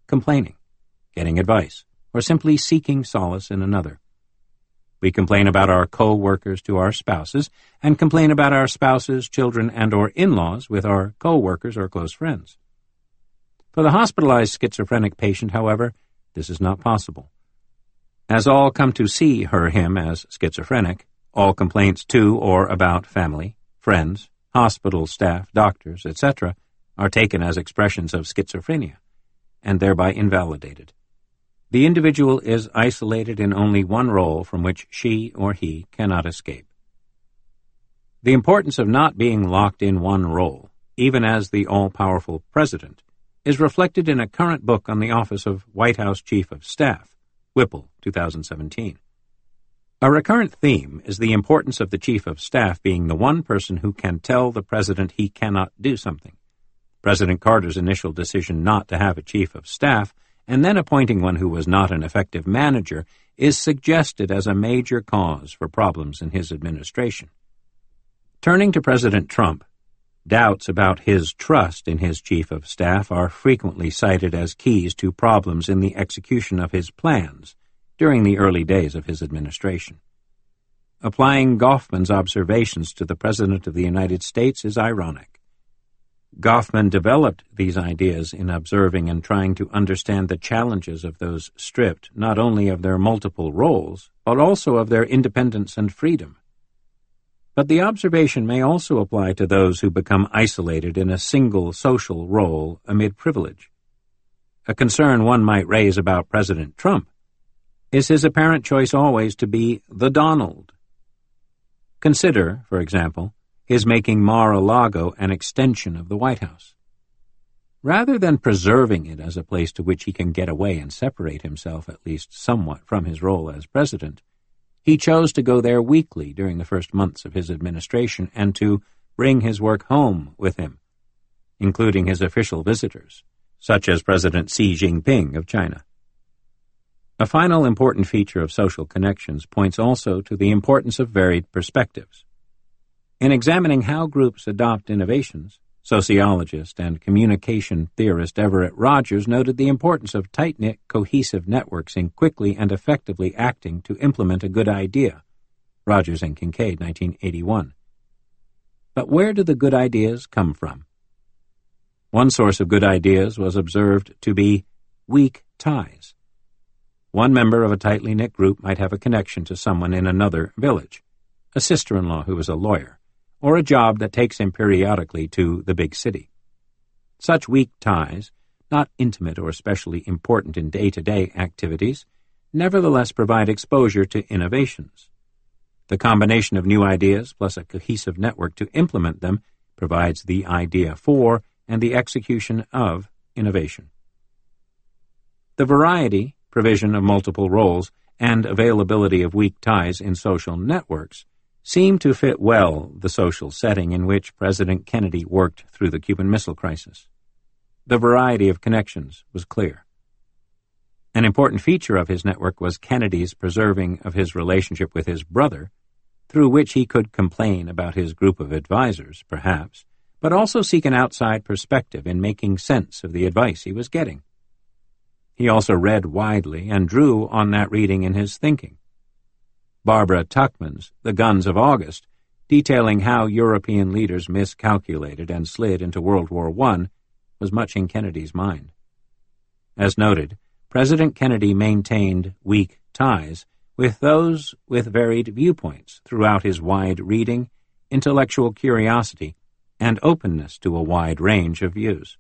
complaining, getting advice, or simply seeking solace in another. We complain about our co-workers to our spouses, and complain about our spouses, children, and or in-laws with our co-workers or close friends. For the hospitalized schizophrenic patient, however, this is not possible. As all come to see him as schizophrenic, all complaints to or about family, friends, hospital staff, doctors, etc., are taken as expressions of schizophrenia, and thereby invalidated. The individual is isolated in only one role from which she or he cannot escape. The importance of not being locked in one role, even as the all-powerful president, is reflected in a current book on the office of White House Chief of Staff, Whipple, 2017. A recurrent theme is the importance of the Chief of Staff being the one person who can tell the President he cannot do something. President Carter's initial decision not to have a Chief of Staff, and then appointing one who was not an effective manager, is suggested as a major cause for problems in his administration. Turning to President Trump, doubts about his trust in his Chief of Staff are frequently cited as keys to problems in the execution of his plans during the early days of his administration. Applying Goffman's observations to the President of the United States is ironic. Goffman developed these ideas in observing and trying to understand the challenges of those stripped not only of their multiple roles, but also of their independence and freedom. But the observation may also apply to those who become isolated in a single social role amid privilege. A concern one might raise about President Trump is his apparent choice always to be the Donald. Consider, for example, his making Mar-a-Lago an extension of the White House. Rather than preserving it as a place to which he can get away and separate himself at least somewhat from his role as president, he chose to go there weekly during the first months of his administration and to bring his work home with him, including his official visitors, such as President Xi Jinping of China. A final important feature of social connections points also to the importance of varied perspectives. In examining how groups adopt innovations, sociologist and communication theorist Everett Rogers noted the importance of tight-knit, cohesive networks in quickly and effectively acting to implement a good idea. Rogers and Kincaid, 1981. But where do the good ideas come from? One source of good ideas was observed to be weak ties. One member of a tightly knit group might have a connection to someone in another village, a sister-in-law who is a lawyer, or a job that takes him periodically to the big city. Such weak ties, not intimate or especially important in day-to-day activities, nevertheless provide exposure to innovations. The combination of new ideas plus a cohesive network to implement them provides the idea for and the execution of innovation. The variety, provision of multiple roles, and availability of weak ties in social networks seem to fit well the social setting in which President Kennedy worked through the Cuban Missile Crisis. The variety of connections was clear. An important feature of his network was Kennedy's preserving of his relationship with his brother, through which he could complain about his group of advisors, perhaps, but also seek an outside perspective in making sense of the advice he was getting. He also read widely and drew on that reading in his thinking. Barbara Tuchman's The Guns of August, detailing how European leaders miscalculated and slid into World War I, was much in Kennedy's mind. As noted, President Kennedy maintained weak ties with those with varied viewpoints throughout his wide reading, intellectual curiosity, and openness to a wide range of views.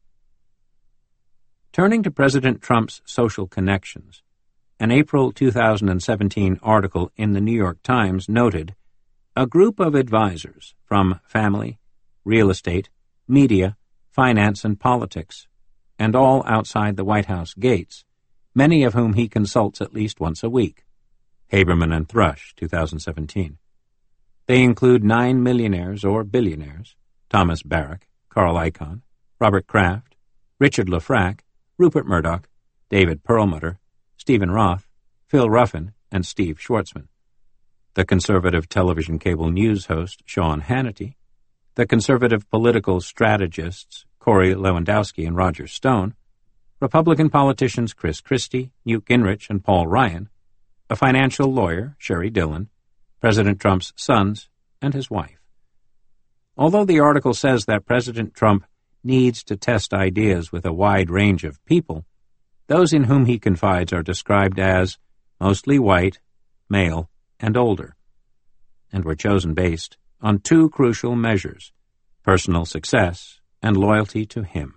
Turning to President Trump's social connections, an April 2017 article in the New York Times noted, a group of advisors from family, real estate, media, finance, and politics, and all outside the White House gates, many of whom he consults at least once a week. Haberman and Thrush, 2017. They include 9 millionaires or billionaires, Thomas Barrack, Carl Icahn, Robert Kraft, Richard Lefrak, Rupert Murdoch, David Perlmutter, Stephen Roth, Phil Ruffin, and Steve Schwartzman. The conservative television cable news host Sean Hannity, the conservative political strategists Corey Lewandowski and Roger Stone, Republican politicians Chris Christie, Newt Gingrich, and Paul Ryan, a financial lawyer, Sherry Dillon, President Trump's sons, and his wife. Although the article says that President Trump needs to test ideas with a wide range of people, those in whom he confides are described as mostly white, male, and older, and were chosen based on two crucial measures: personal success and loyalty to him.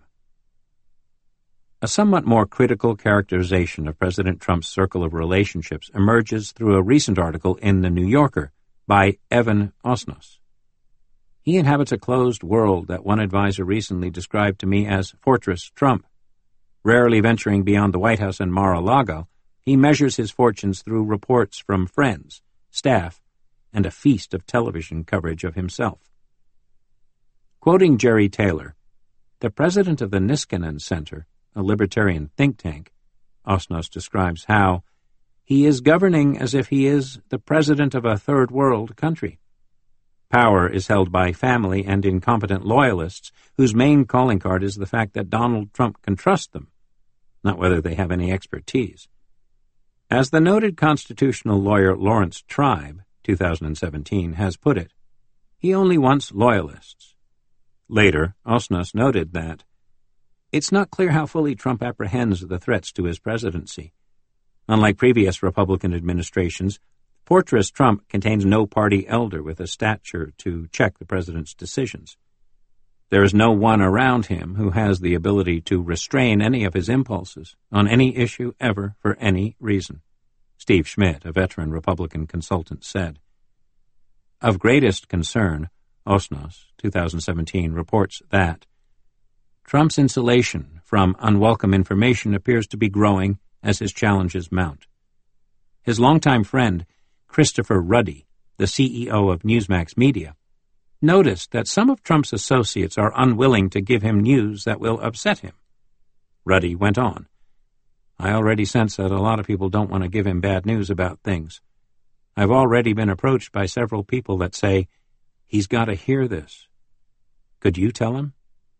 A somewhat more critical characterization of President Trump's circle of relationships emerges through a recent article in The New Yorker by Evan Osnos. He inhabits a closed world that one advisor recently described to me as Fortress Trump. Rarely venturing beyond the White House and Mar-a-Lago, he measures his fortunes through reports from friends, staff, and a feast of television coverage of himself. Quoting Jerry Taylor, the president of the Niskanen Center, a libertarian think tank, Osnos describes how he is governing as if he is the president of a third-world country. Power is held by family and incompetent loyalists whose main calling card is the fact that Donald Trump can trust them, not whether they have any expertise. As the noted constitutional lawyer Lawrence Tribe, 2017, has put it, he only wants loyalists. Later, Osnos noted that it's not clear how fully Trump apprehends the threats to his presidency. Unlike previous Republican administrations, Fortress Trump contains no party elder with a stature to check the president's decisions. There is no one around him who has the ability to restrain any of his impulses on any issue ever for any reason, Steve Schmidt, a veteran Republican consultant, said. Of greatest concern, Osnos, 2017, reports that Trump's insulation from unwelcome information appears to be growing as his challenges mount. His longtime friend, Christopher Ruddy, the CEO of Newsmax Media, noticed that some of Trump's associates are unwilling to give him news that will upset him. Ruddy went on, I already sense that a lot of people don't want to give him bad news about things. I've already been approached by several people that say, he's got to hear this. Could you tell him?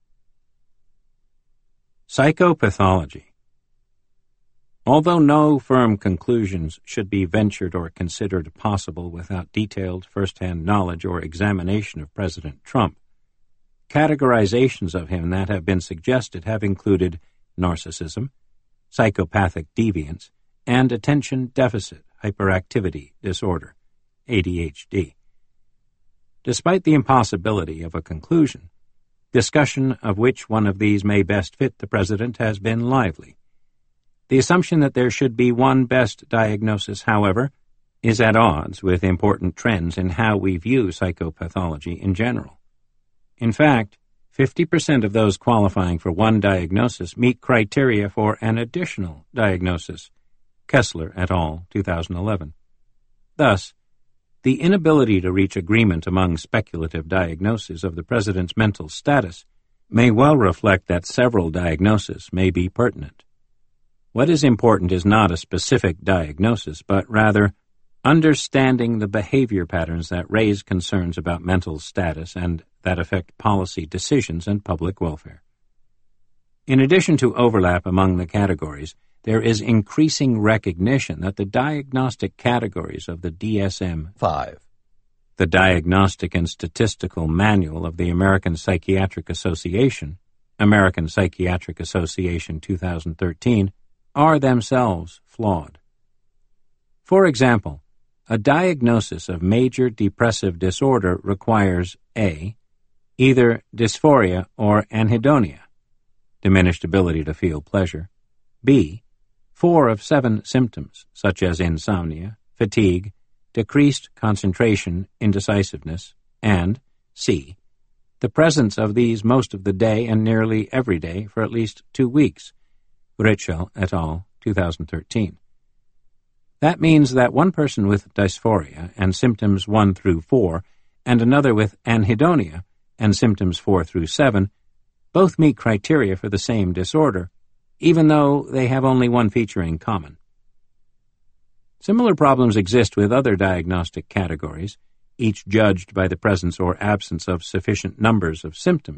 Psychopathology. Although no firm conclusions should be ventured or considered possible without detailed first-hand knowledge or examination of President Trump, categorizations of him that have been suggested have included narcissism, psychopathic deviance, and attention deficit hyperactivity disorder, ADHD. Despite the impossibility of a conclusion, discussion of which one of these may best fit the president has been lively. The assumption that there should be one best diagnosis, however, is at odds with important trends in how we view psychopathology in general. In fact, 50% of those qualifying for one diagnosis meet criteria for an additional diagnosis, Kessler et al., 2011. Thus, the inability to reach agreement among speculative diagnoses of the president's mental status may well reflect that several diagnoses may be pertinent. What is important is not a specific diagnosis, but rather understanding the behavior patterns that raise concerns about mental status and that affect policy decisions and public welfare. In addition to overlap among the categories, there is increasing recognition that the diagnostic categories of the DSM-5, the Diagnostic and Statistical Manual of the American Psychiatric Association, American Psychiatric Association 2013, are themselves flawed. For example, a diagnosis of major depressive disorder requires A. Either dysphoria or anhedonia, diminished ability to feel pleasure, B. 4 of 7 symptoms, such as insomnia, fatigue, decreased concentration, indecisiveness, and C. the presence of these most of the day and nearly every day for at least 2 weeks, Ritschel et al., 2013. That means that one person with dysphoria and symptoms 1 through 4 and another with anhedonia and symptoms 4 through 7 both meet criteria for the same disorder, even though they have only one feature in common. Similar problems exist with other diagnostic categories, each judged by the presence or absence of sufficient numbers of symptoms,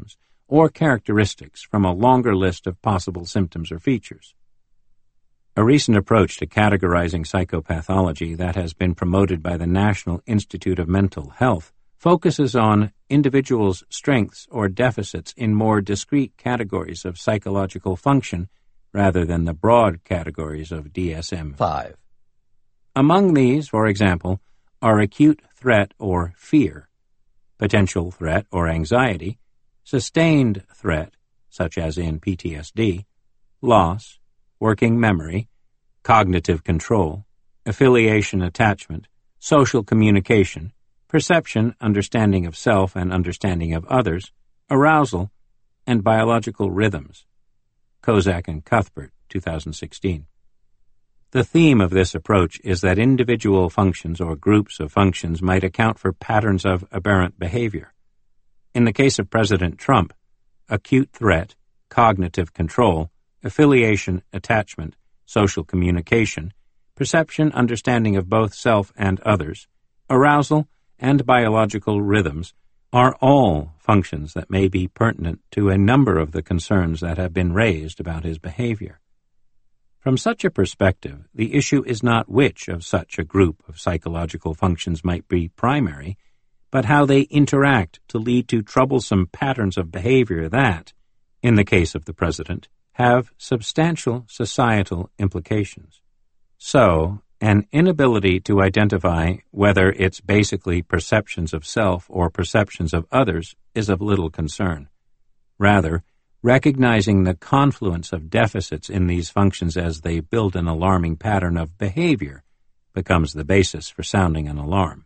or characteristics from a longer list of possible symptoms or features. A recent approach to categorizing psychopathology that has been promoted by the National Institute of Mental Health focuses on individuals' strengths or deficits in more discrete categories of psychological function rather than the broad categories of DSM-5. Among these, for example, are acute threat or fear, potential threat or anxiety, sustained threat, such as in PTSD, loss, working memory, cognitive control, affiliation attachment, social communication, perception, understanding of self and understanding of others, arousal, and biological rhythms. Kozak and Cuthbert, 2016. The theme of this approach is that individual functions or groups of functions might account for patterns of aberrant behavior. In the case of President Trump, acute threat, cognitive control, affiliation, attachment, social communication, perception, understanding of both self and others, arousal, and biological rhythms are all functions that may be pertinent to a number of the concerns that have been raised about his behavior. From such a perspective, the issue is not which of such a group of psychological functions might be primary, but how they interact to lead to troublesome patterns of behavior that, in the case of the president, have substantial societal implications. So, an inability to identify whether it's basically perceptions of self or perceptions of others is of little concern. Rather, recognizing the confluence of deficits in these functions as they build an alarming pattern of behavior becomes the basis for sounding an alarm.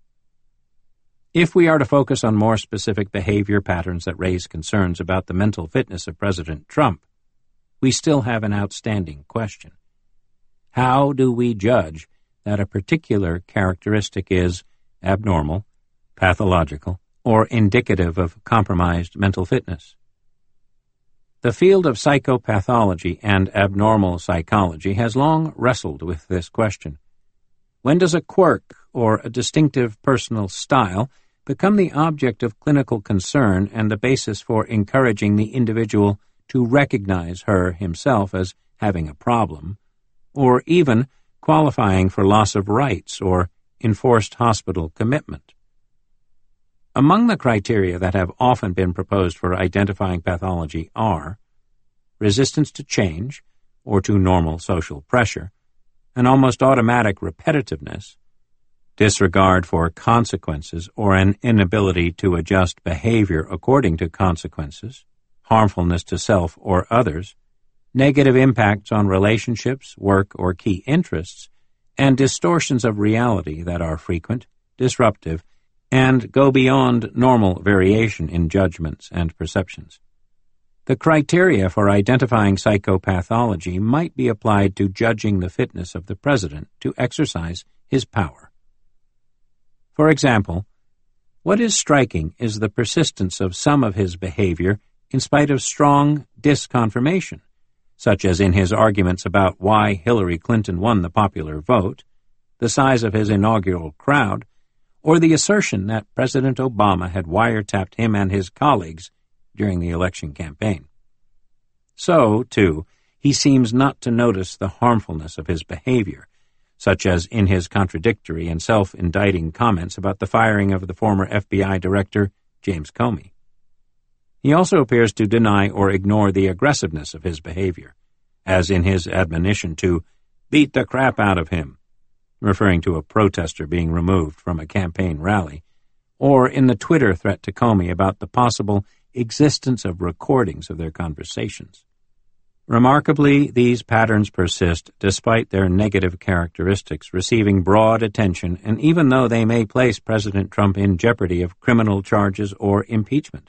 If we are to focus on more specific behavior patterns that raise concerns about the mental fitness of President Trump, we still have an outstanding question. How do we judge that a particular characteristic is abnormal, pathological, or indicative of compromised mental fitness? The field of psychopathology and abnormal psychology has long wrestled with this question. When does a quirk or a distinctive personal style become the object of clinical concern and the basis for encouraging the individual to recognize himself as having a problem, or even qualifying for loss of rights or enforced hospital commitment? Among the criteria that have often been proposed for identifying pathology are resistance to change or to normal social pressure, an almost automatic repetitiveness, disregard for consequences or an inability to adjust behavior according to consequences, harmfulness to self or others, negative impacts on relationships, work, or key interests, and distortions of reality that are frequent, disruptive, and go beyond normal variation in judgments and perceptions. The criteria for identifying psychopathology might be applied to judging the fitness of the president to exercise his power. For example, what is striking is the persistence of some of his behavior in spite of strong disconfirmation, such as in his arguments about why Hillary Clinton won the popular vote, the size of his inaugural crowd, or the assertion that President Obama had wiretapped him and his colleagues during the election campaign. So, too, he seems not to notice the harmfulness of his behavior, such as in his contradictory and self-indicting comments about the firing of the former FBI Director James Comey. He also appears to deny or ignore the aggressiveness of his behavior, as in his admonition to beat the crap out of him, referring to a protester being removed from a campaign rally, or in the Twitter threat to Comey about the possible existence of recordings of their conversations. Remarkably, these patterns persist despite their negative characteristics receiving broad attention, and even though they may place President Trump in jeopardy of criminal charges or impeachment.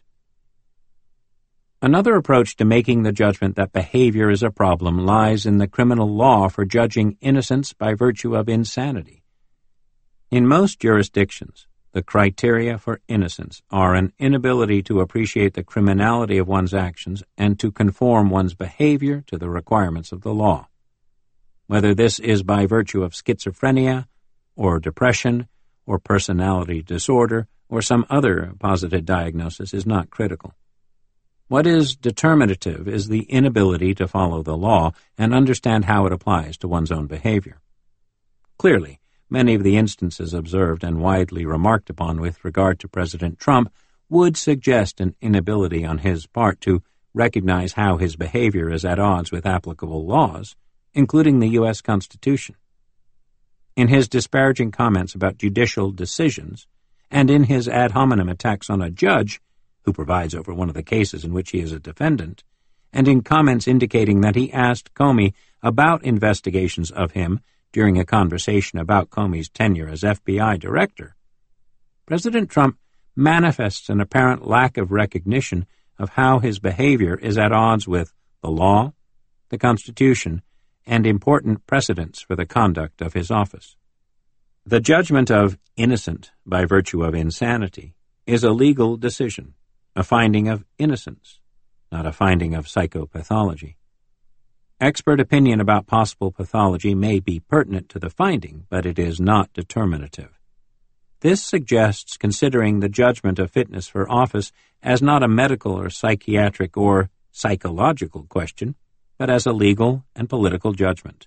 Another approach to making the judgment that behavior is a problem lies in the criminal law for judging innocence by virtue of insanity. In most jurisdictions, the criteria for innocence are an inability to appreciate the criminality of one's actions and to conform one's behavior to the requirements of the law. Whether this is by virtue of schizophrenia, or depression, or personality disorder, or some other posited diagnosis is not critical. What is determinative is the inability to follow the law and understand how it applies to one's own behavior. Clearly, many of the instances observed and widely remarked upon with regard to President Trump would suggest an inability on his part to recognize how his behavior is at odds with applicable laws, including the U.S. Constitution. In his disparaging comments about judicial decisions, and in his ad hominem attacks on a judge who presides over one of the cases in which he is a defendant, and in comments indicating that he asked Comey about investigations of him during a conversation about Comey's tenure as FBI director, President Trump manifests an apparent lack of recognition of how his behavior is at odds with the law, the Constitution, and important precedents for the conduct of his office. The judgment of innocent by virtue of insanity is a legal decision, a finding of innocence, not a finding of psychopathology. Expert opinion about possible pathology may be pertinent to the finding, but it is not determinative. This suggests considering the judgment of fitness for office as not a medical or psychiatric or psychological question, but as a legal and political judgment.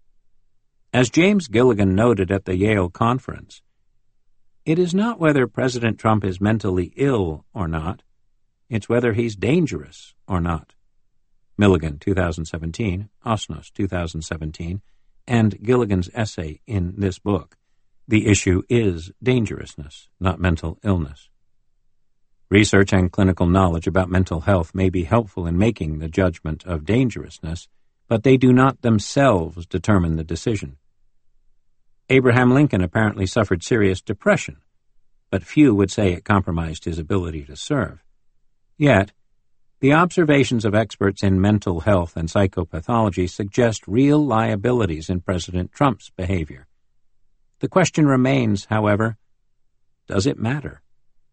As James Gilligan noted at the Yale conference, it is not whether President Trump is mentally ill or not, it's whether he's dangerous or not. Milligan, 2017, Osnos, 2017, and Gilligan's essay in this book. The issue is dangerousness, not mental illness. Research and clinical knowledge about mental health may be helpful in making the judgment of dangerousness, but they do not themselves determine the decision. Abraham Lincoln apparently suffered serious depression, but few would say it compromised his ability to serve. Yet, the observations of experts in mental health and psychopathology suggest real liabilities in President Trump's behavior. The question remains, however, does it matter?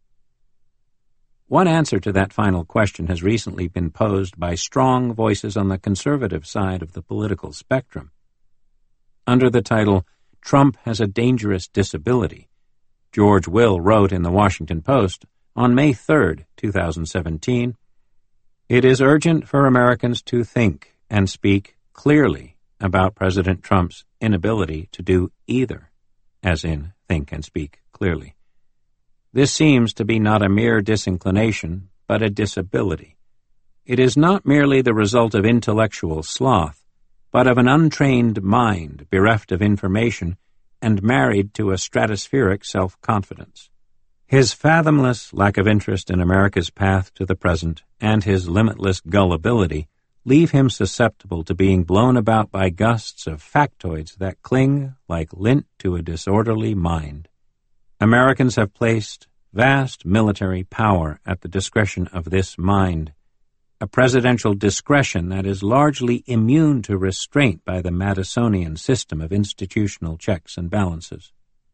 One answer to that final question has recently been posed by strong voices on the conservative side of the political spectrum. Under the title, "Trump Has a Dangerous Disability," George Will wrote in the Washington Post on May 3, 2017, "It is urgent for Americans to think and speak clearly about President Trump's inability to do either," as in think and speak clearly. This seems to be not a mere disinclination, but a disability. It is not merely the result of intellectual sloth, but of an untrained mind bereft of information and married to a stratospheric self-confidence. His fathomless lack of interest in America's path to the present and his limitless gullibility leave him susceptible to being blown about by gusts of factoids that cling like lint to a disorderly mind. Americans have placed vast military power at the discretion of this mind, a presidential discretion that is largely immune to restraint by the Madisonian system of institutional checks and balances.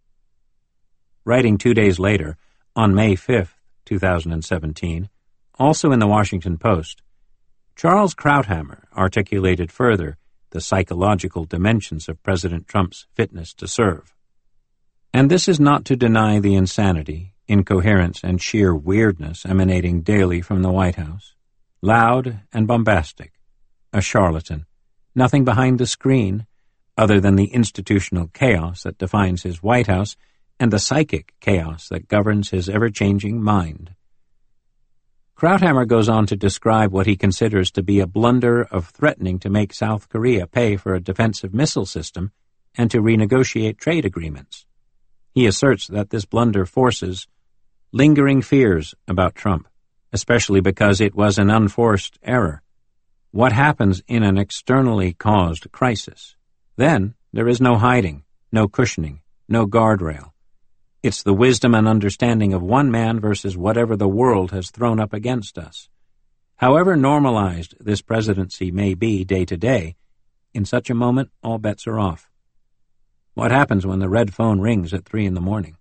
Writing 2 days later, on May 5, 2017, also in the Washington Post, Charles Krauthammer articulated further the psychological dimensions of President Trump's fitness to serve. And this is not to deny the insanity, incoherence, and sheer weirdness emanating daily from the White House. Loud and bombastic, a charlatan, nothing behind the screen other than the institutional chaos that defines his White House and the psychic chaos that governs his ever-changing mind. Krauthammer goes on to describe what he considers to be a blunder of threatening to make South Korea pay for a defensive missile system and to renegotiate trade agreements. He asserts that this blunder forces lingering fears about Trump, especially because it was an unforced error. What happens in an externally caused crisis? Then there is no hiding, no cushioning, no guardrail. It's the wisdom and understanding of one man versus whatever the world has thrown up against us. However normalized this presidency may be day to day, in such a moment all bets are off. What happens when the red phone rings at 3 a.m?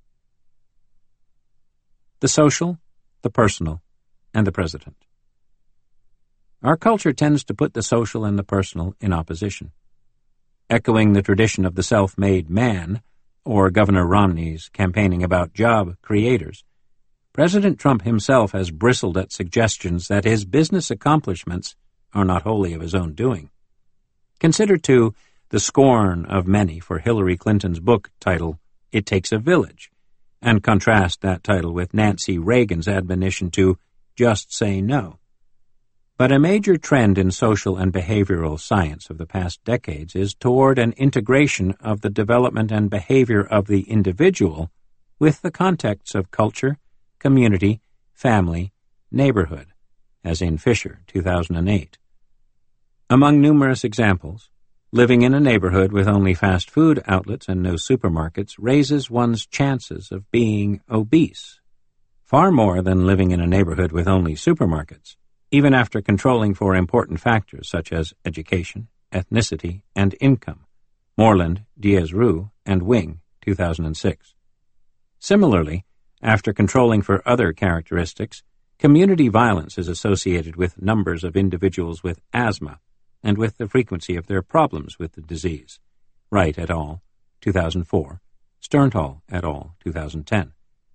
The social, the personal, and the president. Our culture tends to put the social and the personal in opposition. Echoing the tradition of the self-made man, or Governor Romney's campaigning about job creators, President Trump himself has bristled at suggestions that his business accomplishments are not wholly of his own doing. Consider, too, the scorn of many for Hillary Clinton's book title, It Takes a Village, and contrast that title with Nancy Reagan's admonition to just say no. But a major trend in social and behavioral science of the past decades is toward an integration of the development and behavior of the individual with the contexts of culture, community, family, neighborhood, as in Fisher, 2008. Among numerous examples, living in a neighborhood with only fast food outlets and no supermarkets raises one's chances of being obese, far more than living in a neighborhood with only supermarkets, even after controlling for important factors such as education, ethnicity, and income. Moreland, Diaz-Roux, and Wing, 2006. Similarly, after controlling for other characteristics, community violence is associated with numbers of individuals with asthma and with the frequency of their problems with the disease. Wright et al., 2004, Sternthal et al., 2010.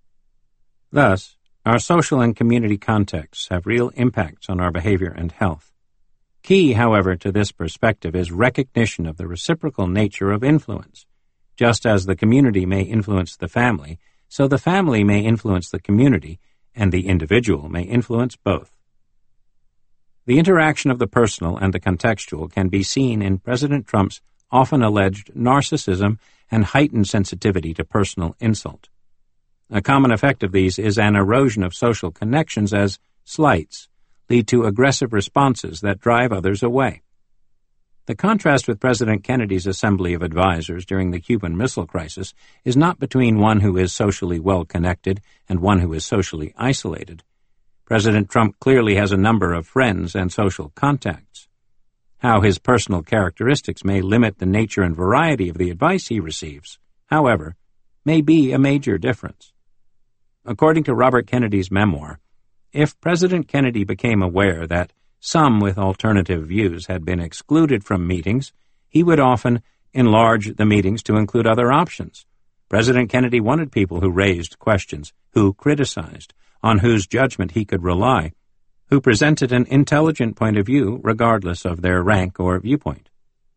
Thus, our social and community contexts have real impacts on our behavior and health. Key, however, to this perspective is recognition of the reciprocal nature of influence. Just as the community may influence the family, so the family may influence the community, and the individual may influence both. The interaction of the personal and the contextual can be seen in President Trump's often alleged narcissism and heightened sensitivity to personal insult. A common effect of these is an erosion of social connections as slights lead to aggressive responses that drive others away. The contrast with President Kennedy's Assembly of Advisors during the Cuban Missile Crisis is not between one who is socially well-connected and one who is socially isolated. President Trump clearly has a number of friends and social contacts. How his personal characteristics may limit the nature and variety of the advice he receives, however, may be a major difference. According to Robert Kennedy's memoir, if President Kennedy became aware that some with alternative views had been excluded from meetings, he would often enlarge the meetings to include other options. President Kennedy wanted people who raised questions, who criticized, on whose judgment he could rely, who presented an intelligent point of view regardless of their rank or viewpoint.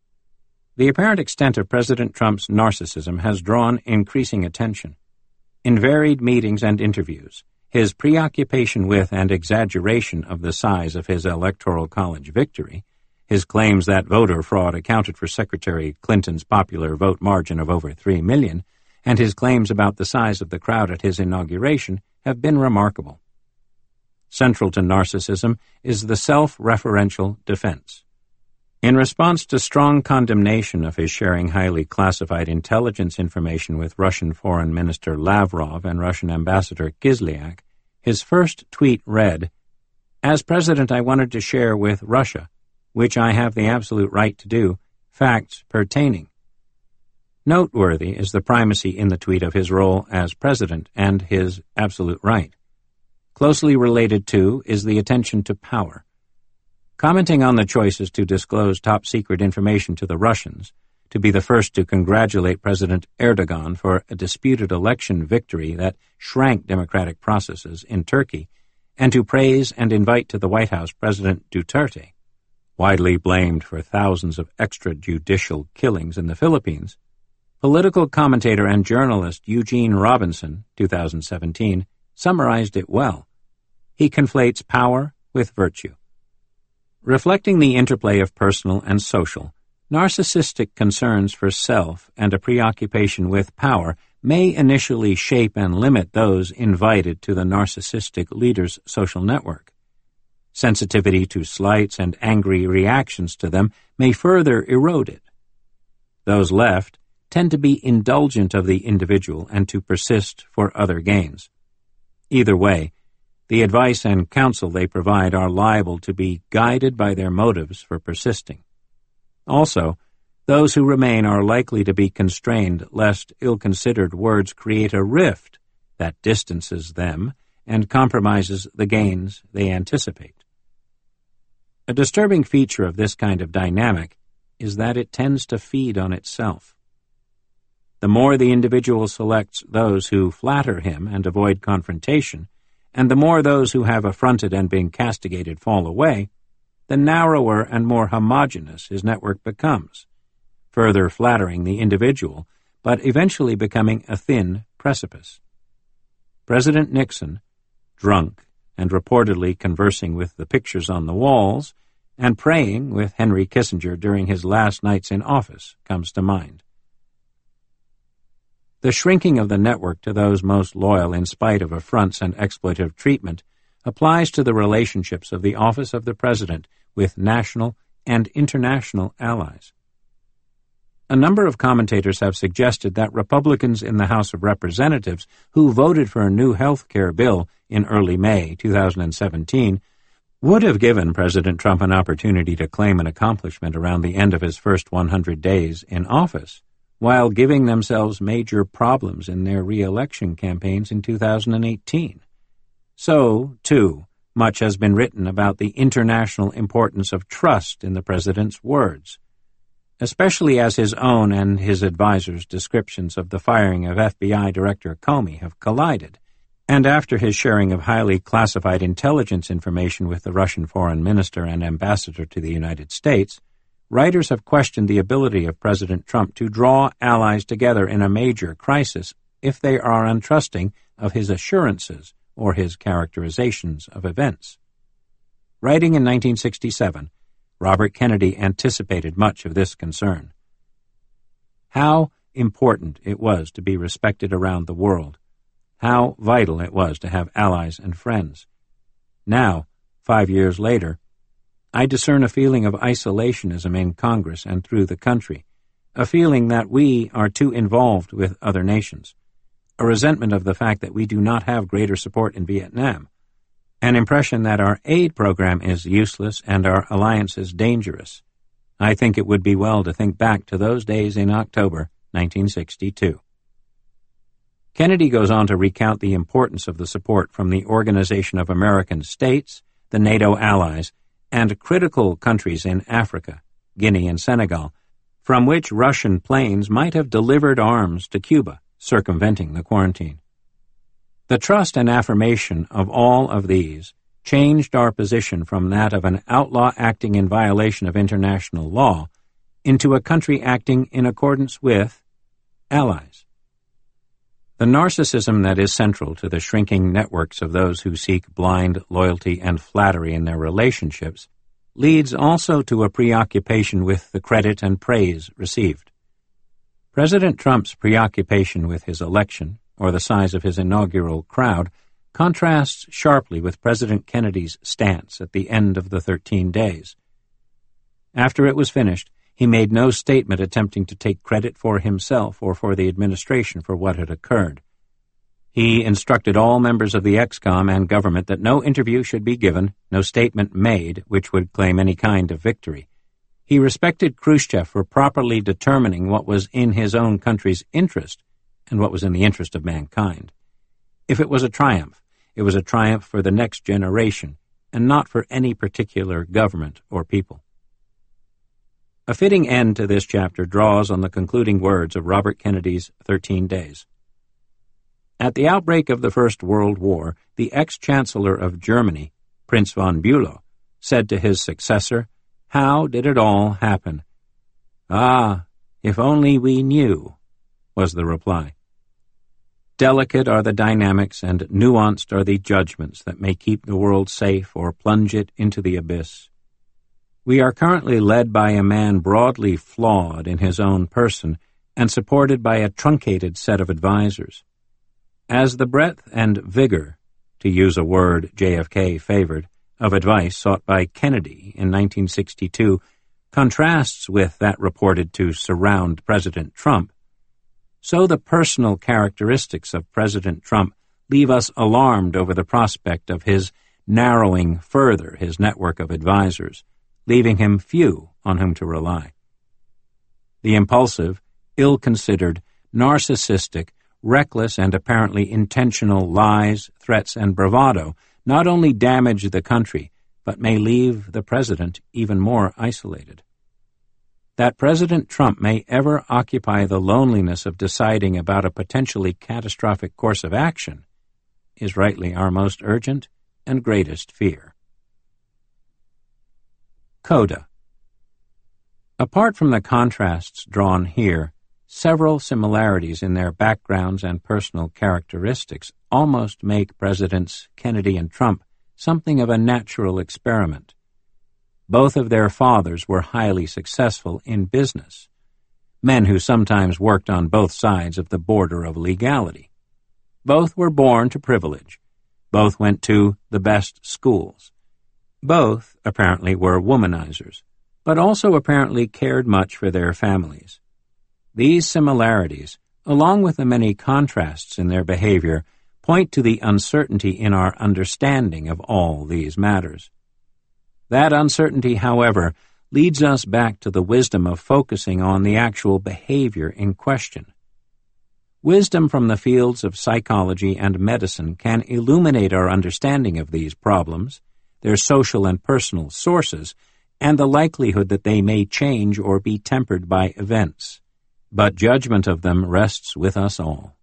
The apparent extent of President Trump's narcissism has drawn increasing attention. In varied meetings and interviews, his preoccupation with and exaggeration of the size of his Electoral College victory, his claims that voter fraud accounted for Secretary Clinton's popular vote margin of over 3 million, and his claims about the size of the crowd at his inauguration have been remarkable. Central to narcissism is the self-referential defense. In response to strong condemnation of his sharing highly classified intelligence information with Russian Foreign Minister Lavrov and Russian Ambassador Kislyak, his first tweet read, "As President, I wanted to share with Russia, which I have the absolute right to do, facts pertaining." Noteworthy is the primacy in the tweet of his role as President and his absolute right. Closely related, too, is the attention to power. Commenting on the choices to disclose top-secret information to the Russians, to be the first to congratulate President Erdogan for a disputed election victory that shrank democratic processes in Turkey, and to praise and invite to the White House President Duterte, widely blamed for thousands of extrajudicial killings in the Philippines, political commentator and journalist Eugene Robinson, 2017, summarized it well. He conflates power with virtue. Reflecting the interplay of personal and social, narcissistic concerns for self and a preoccupation with power may initially shape and limit those invited to the narcissistic leader's social network. Sensitivity to slights and angry reactions to them may further erode it. Those left tend to be indulgent of the individual and to persist for other gains. Either way, the advice and counsel they provide are liable to be guided by their motives for persisting. Also, those who remain are likely to be constrained lest ill-considered words create a rift that distances them and compromises the gains they anticipate. A disturbing feature of this kind of dynamic is that it tends to feed on itself. The more the individual selects those who flatter him and avoid confrontation, and the more those who have affronted and been castigated fall away, the narrower and more homogeneous his network becomes, further flattering the individual, but eventually becoming a thin precipice. President Nixon, drunk and reportedly conversing with the pictures on the walls, and praying with Henry Kissinger during his last nights in office, comes to mind. The shrinking of the network to those most loyal in spite of affronts and exploitative treatment applies to the relationships of the office of the President with national and international allies. A number of commentators have suggested that Republicans in the House of Representatives who voted for a new health care bill in early May 2017 would have given President Trump an opportunity to claim an accomplishment around the end of his first 100 days in office, while giving themselves major problems in their re-election campaigns in 2018. So, too, much has been written about the international importance of trust in the President's words, especially as his own and his advisors' descriptions of the firing of FBI Director Comey have collided, and after his sharing of highly classified intelligence information with the Russian foreign minister and ambassador to the United States, writers have questioned the ability of President Trump to draw allies together in a major crisis if they are untrusting of his assurances or his characterizations of events. Writing in 1967, Robert Kennedy anticipated much of this concern. How important it was to be respected around the world. How vital it was to have allies and friends. Now, 5 years later, I discern a feeling of isolationism in Congress and through the country, a feeling that we are too involved with other nations, a resentment of the fact that we do not have greater support in Vietnam, an impression that our aid program is useless and our alliances dangerous. I think it would be well to think back to those days in October 1962. Kennedy goes on to recount the importance of the support from the Organization of American States, the NATO allies, and critical countries in Africa, Guinea and Senegal, from which Russian planes might have delivered arms to Cuba, circumventing the quarantine. The trust and affirmation of all of these changed our position from that of an outlaw acting in violation of international law into a country acting in accordance with allies. The narcissism that is central to the shrinking networks of those who seek blind loyalty and flattery in their relationships leads also to a preoccupation with the credit and praise received. President Trump's preoccupation with his election, or the size of his inaugural crowd, contrasts sharply with President Kennedy's stance at the end of the 13 days. After it was finished, he made no statement attempting to take credit for himself or for the administration for what had occurred. He instructed all members of the ExComm and government that no interview should be given, no statement made which would claim any kind of victory. He respected Khrushchev for properly determining what was in his own country's interest and what was in the interest of mankind. If it was a triumph, it was a triumph for the next generation and not for any particular government or people. A fitting end to this chapter draws on the concluding words of Robert Kennedy's 13 Days. At the outbreak of the First World War, the ex-chancellor of Germany, Prince von Bülow, said to his successor, "How did it all happen?" "Ah, if only we knew," was the reply. Delicate are the dynamics and nuanced are the judgments that may keep the world safe or plunge it into the abyss. We are currently led by a man broadly flawed in his own person and supported by a truncated set of advisers. As the breadth and vigor, to use a word JFK favored, of advice sought by Kennedy in 1962 contrasts with that reported to surround President Trump, so the personal characteristics of President Trump leave us alarmed over the prospect of his narrowing further his network of advisers, leaving him few on whom to rely. The impulsive, ill-considered, narcissistic, reckless, and apparently intentional lies, threats, and bravado not only damage the country, but may leave the president even more isolated. That President Trump may ever occupy the loneliness of deciding about a potentially catastrophic course of action is rightly our most urgent and greatest fear. Coda. Apart from the contrasts drawn here, several similarities in their backgrounds and personal characteristics almost make Presidents Kennedy and Trump something of a natural experiment. Both of their fathers were highly successful in business, men who sometimes worked on both sides of the border of legality. Both were born to privilege. Both went to the best schools. Both, apparently, were womanizers, but also apparently cared much for their families. These similarities, along with the many contrasts in their behavior, point to the uncertainty in our understanding of all these matters. That uncertainty, however, leads us back to the wisdom of focusing on the actual behavior in question. Wisdom from the fields of psychology and medicine can illuminate our understanding of these problems, their social and personal sources, and the likelihood that they may change or be tempered by events. But judgment of them rests with us all.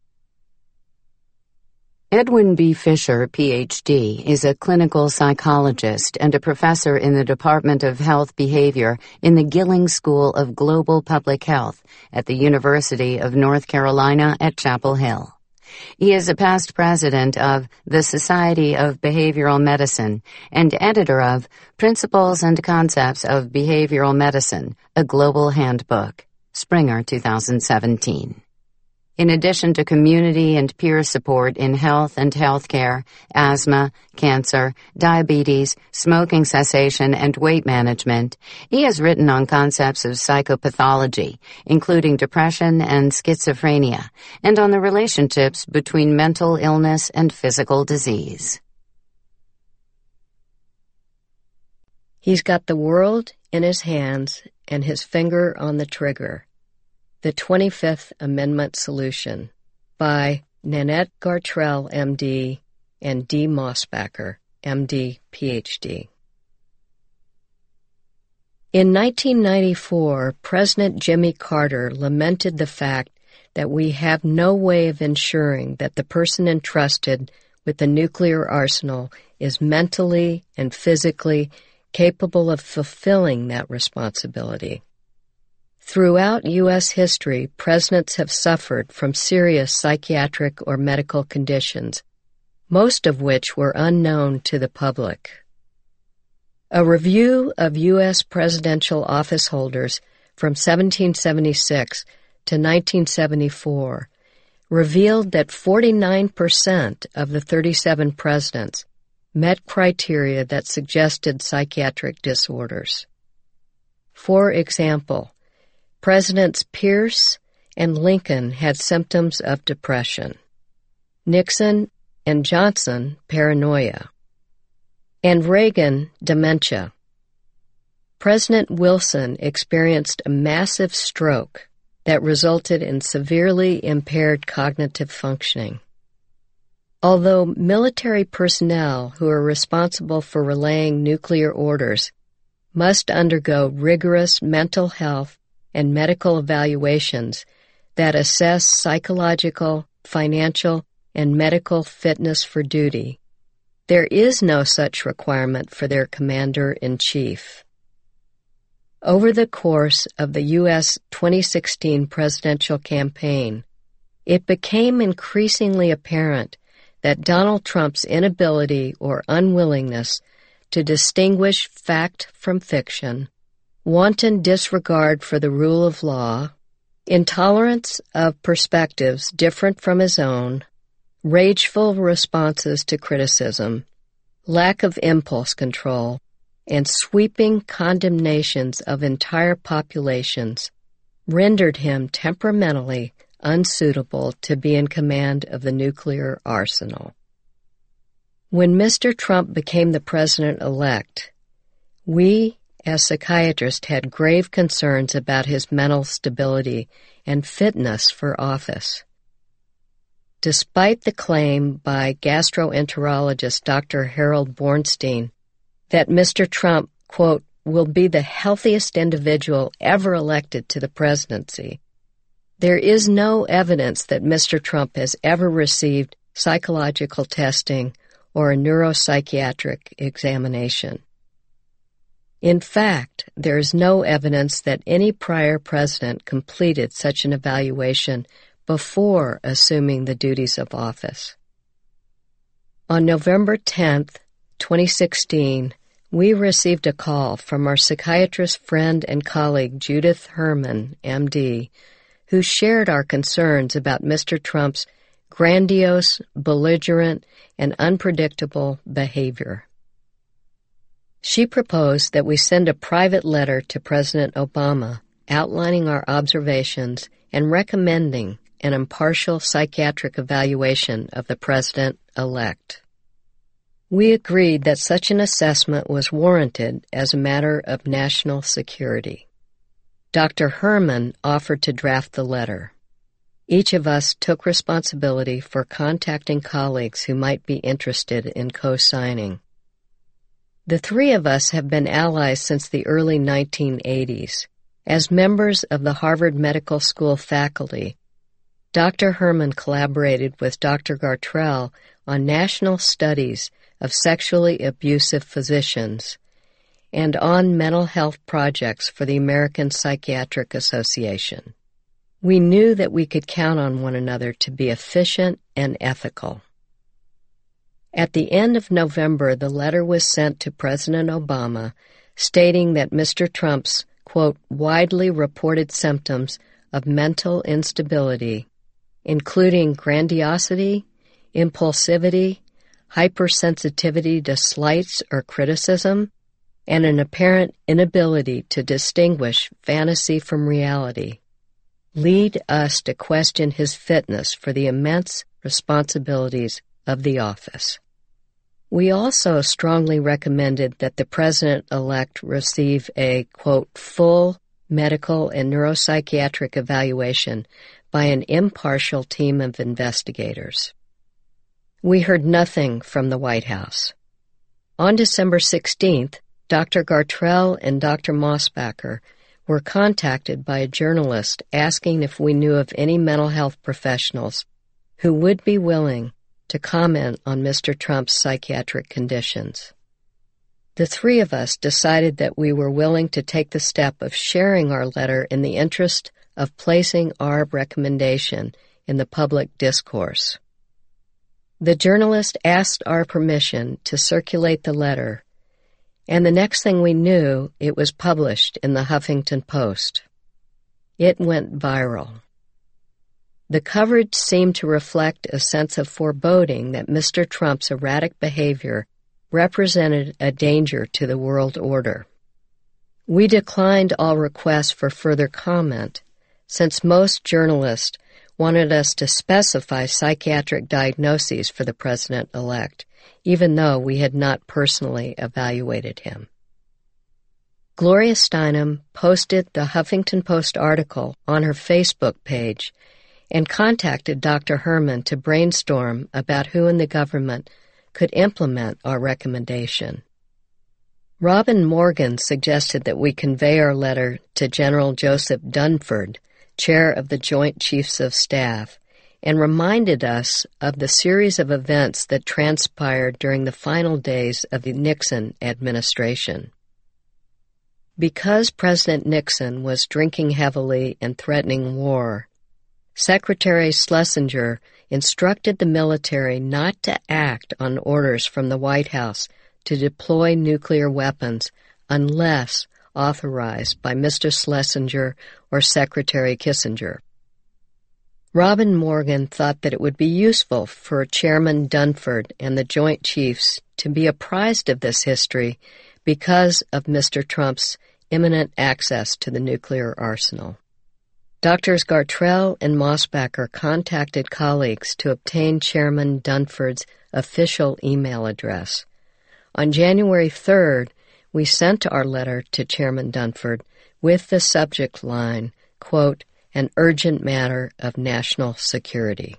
Edwin B. Fisher, Ph.D., is a clinical psychologist and a professor in the Department of Health Behavior in the Gilling School of Global Public Health at the University of North Carolina at Chapel Hill. He is a past president of the Society of Behavioral Medicine and editor of Principles and Concepts of Behavioral Medicine, a Global Handbook, Springer 2017. In addition to community and peer support in health and healthcare, asthma, cancer, diabetes, smoking cessation, and weight management, he has written on concepts of psychopathology, including depression and schizophrenia, and on the relationships between mental illness and physical disease. He's got the world in his hands and his finger on the trigger. The 25th Amendment Solution by Nanette Gartrell, M.D., and D. Mossbacher, M.D., Ph.D. In 1994, President Jimmy Carter lamented the fact that we have no way of ensuring that the person entrusted with the nuclear arsenal is mentally and physically capable of fulfilling that responsibility. Throughout U.S. history, presidents have suffered from serious psychiatric or medical conditions, most of which were unknown to the public. A review of U.S. presidential office holders from 1776 to 1974 revealed that 49% of the 37 presidents met criteria that suggested psychiatric disorders. For example, Presidents Pierce and Lincoln had symptoms of depression, Nixon and Johnson paranoia, and Reagan dementia. President Wilson experienced a massive stroke that resulted in severely impaired cognitive functioning. Although military personnel who are responsible for relaying nuclear orders must undergo rigorous mental health and medical evaluations that assess psychological, financial, and medical fitness for duty, there is no such requirement for their commander-in-chief. Over the course of the U.S. 2016 presidential campaign, it became increasingly apparent that Donald Trump's inability or unwillingness to distinguish fact from fiction, wanton disregard for the rule of law, intolerance of perspectives different from his own, rageful responses to criticism, lack of impulse control, and sweeping condemnations of entire populations rendered him temperamentally unsuitable to be in command of the nuclear arsenal. When Mr. Trump became the president-elect, we, as psychiatrists, had grave concerns about his mental stability and fitness for office. Despite the claim by gastroenterologist Dr. Harold Bornstein that Mr. Trump, quote, will be the healthiest individual ever elected to the presidency, there is no evidence that Mr. Trump has ever received psychological testing, or a neuropsychiatric examination. In fact, there is no evidence that any prior president completed such an evaluation before assuming the duties of office. On November 10, 2016, we received a call from our psychiatrist friend and colleague Judith Herman, MD, who shared our concerns about Mr. Trump's grandiose, belligerent, and unpredictable behavior. She proposed that we send a private letter to President Obama outlining our observations and recommending an impartial psychiatric evaluation of the president-elect. We agreed that such an assessment was warranted as a matter of national security. Dr. Herman offered to draft the letter. Each of us took responsibility for contacting colleagues who might be interested in co-signing. The three of us have been allies since the early 1980s. As members of the Harvard Medical School faculty, Dr. Herman collaborated with Dr. Gartrell on national studies of sexually abusive physicians and on mental health projects for the American Psychiatric Association. We knew that we could count on one another to be efficient and ethical. At the end of November, the letter was sent to President Obama stating that Mr. Trump's, quote, widely reported symptoms of mental instability, including grandiosity, impulsivity, hypersensitivity to slights or criticism, and an apparent inability to distinguish fantasy from reality, lead us to question his fitness for the immense responsibilities of the office. We also strongly recommended that the president-elect receive a, quote, full medical and neuropsychiatric evaluation by an impartial team of investigators. We heard nothing from the White House. On December 16th, Dr. Gartrell and Dr. Mosbacher were contacted by a journalist asking if we knew of any mental health professionals who would be willing to comment on Mr. Trump's psychiatric conditions. The three of us decided that we were willing to take the step of sharing our letter in the interest of placing our recommendation in the public discourse. The journalist asked our permission to circulate the letter, and the next thing we knew, it was published in the Huffington Post. It went viral. The coverage seemed to reflect a sense of foreboding that Mr. Trump's erratic behavior represented a danger to the world order. We declined all requests for further comment, since most journalists wanted us to specify psychiatric diagnoses for the president-elect, even though we had not personally evaluated him. Gloria Steinem posted the Huffington Post article on her Facebook page and contacted Dr. Herman to brainstorm about who in the government could implement our recommendation. Robin Morgan suggested that we convey our letter to General Joseph Dunford, chair of the Joint Chiefs of Staff, and reminded us of the series of events that transpired during the final days of the Nixon administration. Because President Nixon was drinking heavily and threatening war, Secretary Schlesinger instructed the military not to act on orders from the White House to deploy nuclear weapons unless authorized by Mr. Schlesinger or Secretary Kissinger. Robin Morgan thought that it would be useful for Chairman Dunford and the Joint Chiefs to be apprised of this history because of Mr. Trump's imminent access to the nuclear arsenal. Drs. Gartrell and Mosbacher contacted colleagues to obtain Chairman Dunford's official email address. On January 3rd, we sent our letter to Chairman Dunford with the subject line, quote, an urgent matter of national security.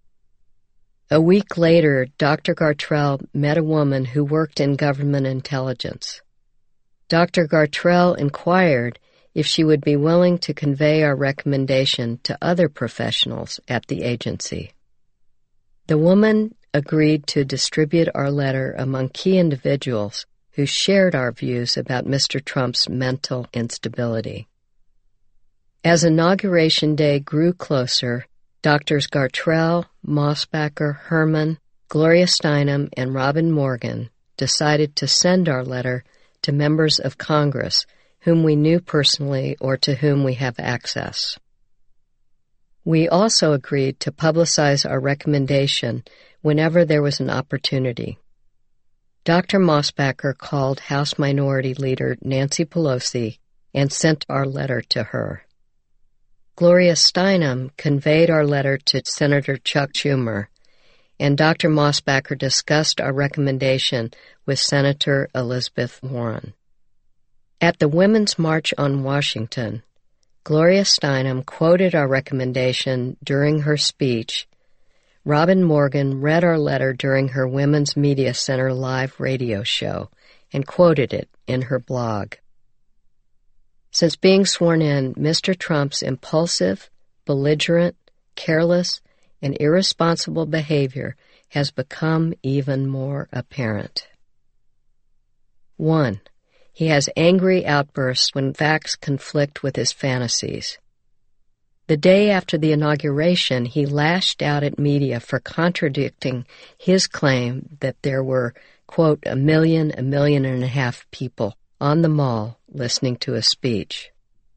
A week later, Dr. Gartrell met a woman who worked in government intelligence. Dr. Gartrell inquired if she would be willing to convey our recommendation to other professionals at the agency. The woman agreed to distribute our letter among key individuals who shared our views about Mr. Trump's mental instability. As Inauguration Day grew closer, Drs. Gartrell, Mosbacher, Herman, Gloria Steinem, and Robin Morgan decided to send our letter to members of Congress whom we knew personally or to whom we have access. We also agreed to publicize our recommendation whenever there was an opportunity. Dr. Mosbacher called House Minority Leader Nancy Pelosi and sent our letter to her. Gloria Steinem conveyed our letter to Senator Chuck Schumer, and Dr. Mosbacher discussed our recommendation with Senator Elizabeth Warren. At the Women's March on Washington, Gloria Steinem quoted our recommendation during her speech. Robin Morgan read our letter during her Women's Media Center live radio show and quoted it in her blog. Since being sworn in, Mr. Trump's impulsive, belligerent, careless, and irresponsible behavior has become even more apparent. 1. He has angry outbursts when facts conflict with his fantasies. The day after the inauguration, he lashed out at media for contradicting his claim that there were, quote, 1 million and a half people on the Mall listening to a speech.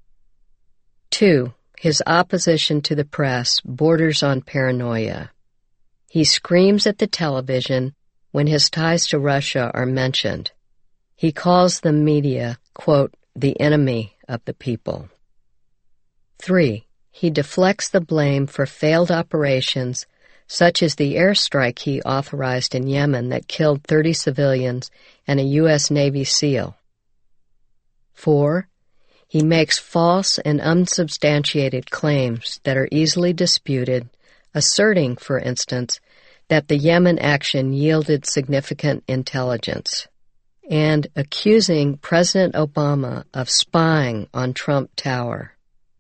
2. His opposition to the press borders on paranoia. He screams at the television when his ties to Russia are mentioned. He calls the media, quote, the enemy of the people. 3. He deflects the blame for failed operations, such as the airstrike he authorized in Yemen that killed 30 civilians and a U.S. Navy SEAL. 4. He makes false and unsubstantiated claims that are easily disputed, asserting, for instance, that the Yemen action yielded significant intelligence, and accusing President Obama of spying on Trump Tower.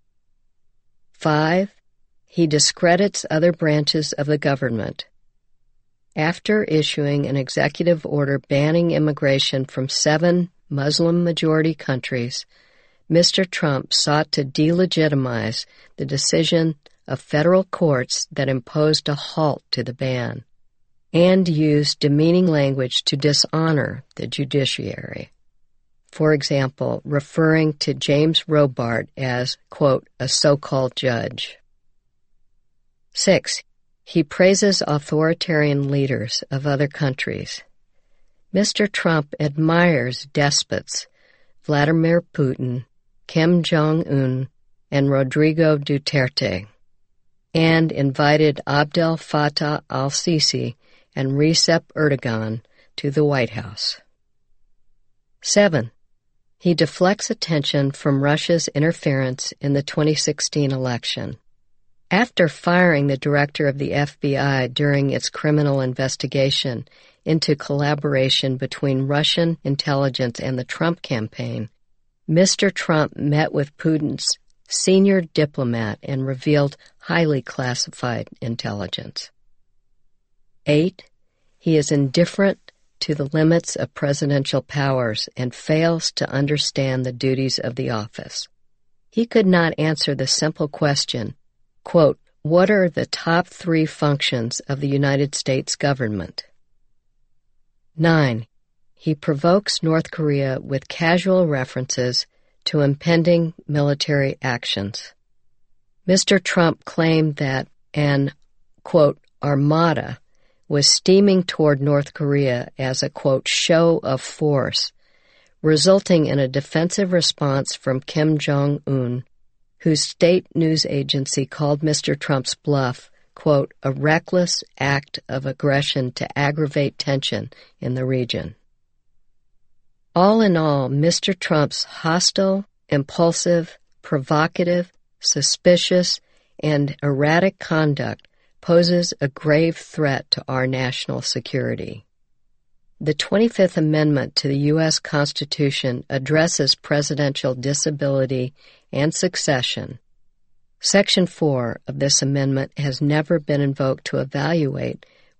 5. He discredits other branches of the government. After issuing an executive order banning immigration from 7 Muslim-majority countries, Mr. Trump sought to delegitimize the decision of federal courts that imposed a halt to the ban, and used demeaning language to dishonor the judiciary. For example, referring to James Robart as, quote, a so-called judge. 6. He praises authoritarian leaders of other countries. Mr. Trump admires despots, Vladimir Putin, Kim Jong-un, and Rodrigo Duterte, and invited Abdel Fattah al-Sisi and Recep Erdogan to the White House. 7. He deflects attention from Russia's interference in the 2016 election. After firing the director of the FBI during its criminal investigation into collaboration between Russian intelligence and the Trump campaign, Mr. Trump met with Putin's senior diplomat and revealed highly classified intelligence. 8. He is indifferent to the limits of presidential powers and fails to understand the duties of the office. He could not answer the simple question, quote, what are the top 3 functions of the United States government? 9. He provokes North Korea with casual references to impending military actions. Mr. Trump claimed that an, quote, armada was steaming toward North Korea as a, quote, show of force, resulting in a defensive response from Kim Jong-un, whose state news agency called Mr. Trump's bluff, quote, a reckless act of aggression to aggravate tension in the region. All in all, Mr. Trump's hostile, impulsive, provocative, suspicious, and erratic conduct poses a grave threat to our national security. The 25th Amendment to the U.S. Constitution addresses presidential disability and succession. Section 4 of this amendment has never been invoked to evaluate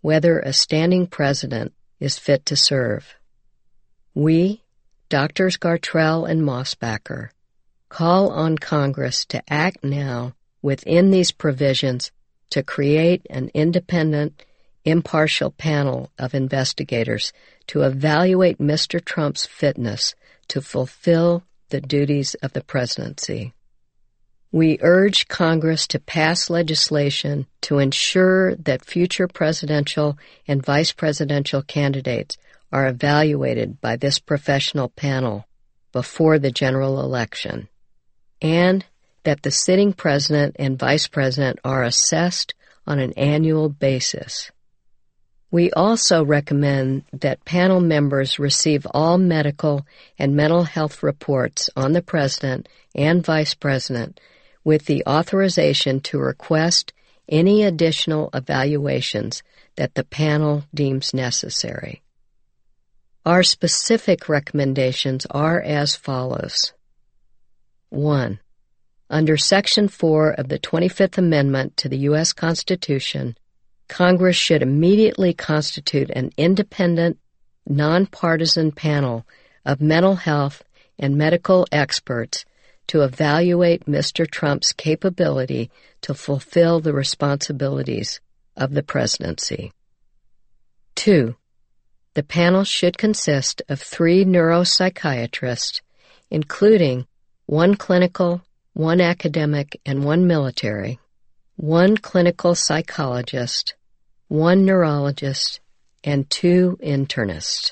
whether a standing president is fit to serve. We, Drs. Gartrell and Mosbacher, call on Congress to act now within these provisions to create an independent, impartial panel of investigators to evaluate Mr. Trump's fitness to fulfill the duties of the presidency. We urge Congress to pass legislation to ensure that future presidential and vice presidential candidates are evaluated by this professional panel before the general election, and that the sitting president and vice president are assessed on an annual basis. We also recommend that panel members receive all medical and mental health reports on the president and vice president with the authorization to request any additional evaluations that the panel deems necessary. Our specific recommendations are as follows. 1. Under Section 4 of the 25th Amendment to the U.S. Constitution, Congress should immediately constitute an independent, nonpartisan panel of mental health and medical experts to evaluate Mr. Trump's capability to fulfill the responsibilities of the presidency. 2. The panel should consist of 3 neuropsychiatrists, including 1 clinical, 1 academic, and 1 military, 1 clinical psychologist, 1 neurologist, and 2 internists.